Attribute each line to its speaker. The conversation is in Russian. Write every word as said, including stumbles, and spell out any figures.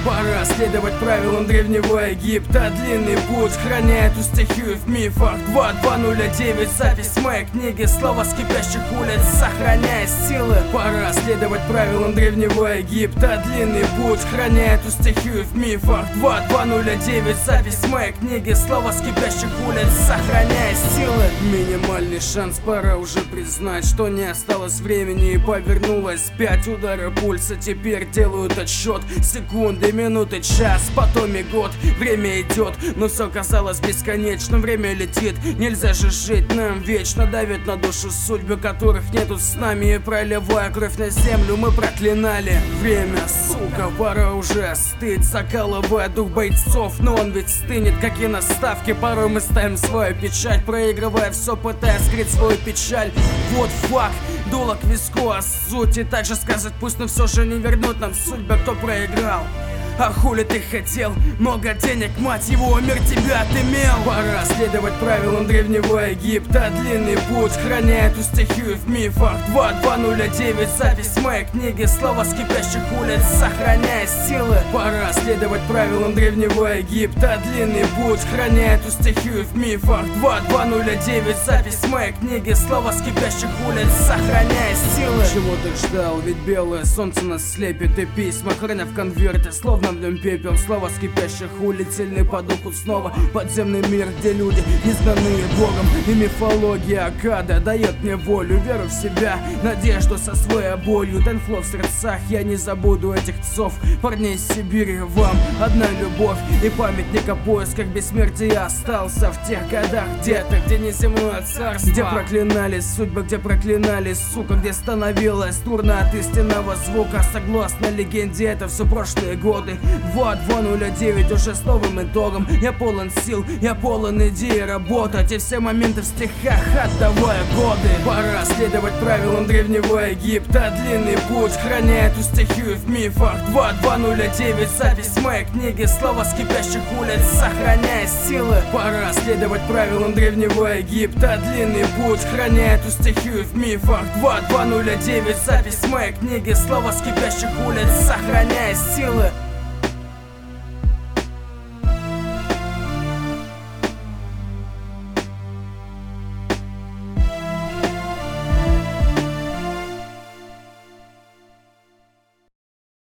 Speaker 1: Пора следовать правилам древнего Египта. Длинный путь храня эту стихию в мифах. Два два ноль девять, запись моей книги. Слова с кипящих улиц, сохраняя силы. Пора следовать правилам древнего Египта. Длинный путь храня эту стихию в мифах. Два два ноль девять, запись моей книги. Слова с кипящих улиц, сохраняя силы. Минимальный шанс, пора уже признать, что не осталось времени и повернулось пять. Удары пульса теперь делают отсчет. Секунды, минуты, час, потом и год. Время идет, но все казалось бесконечным. Время летит, нельзя же жить нам вечно. Давит на душу судьбы, которых нету с нами. И проливая кровь на землю, мы проклинали время, сука, пора уже остыть. Закалывая дух бойцов, но он ведь стынет, как и наставки. Порой мы ставим свою печать, проигрывая все, пытаясь скрыть свою печаль. Вот факт, дуло к виску, а сути также сказать пусть, но все же не вернут нам судьбы, кто проиграл. А хули ты хотел? Много денег, мать его, мир тебя отымел. Пора следовать правилам древнего Египта. Длинный путь храня эту стихию в мифах. Два два ноль девять, запись моей книги. Слова с кипящих улиц, сохраняя силы. Пора следовать правилам древнего Египта. Длинный путь храня эту стихию в мифах. Два два ноль девять, запись моей книги. Слова с кипящих улиц, сохраняя силы. Чего ты ждал? Ведь белое солнце нас слепит. И письма храня в конверте, словно в нем пепел. Слова с кипящих улиц, сильный по духу снова. Подземный мир, где люди незнанные богом. И мифология Акада дает мне волю, веру в себя, надежду со своей болью. Тенфло в сердцах, я не забуду этих цов. Парней из Сибири, вам одна любовь. И памятник о поисках бессмертия остался в тех годах где-то, где не земное царство. Где проклинались судьбы, где проклинались, сука. Где становилось дурно от истинного звука. Согласно легенде, это все прошлые годы. два два ноль девять уже с новым итогом. Я полон сил, я полон идей работать. И все моменты в стихах отдавая годы. Пора следовать правилам древнего Египта. Длинный путь храня эту стихию в мифах. Два два ноль девять, запись моей книги. Слова с кипящих улиц, сохраняя силы. Пора следовать правилам древнего Египта. Длинный путь храня эту стихию в мифах. Два два ноль девять, запись моей книги. Слова с кипящих улиц, сохраняя силы.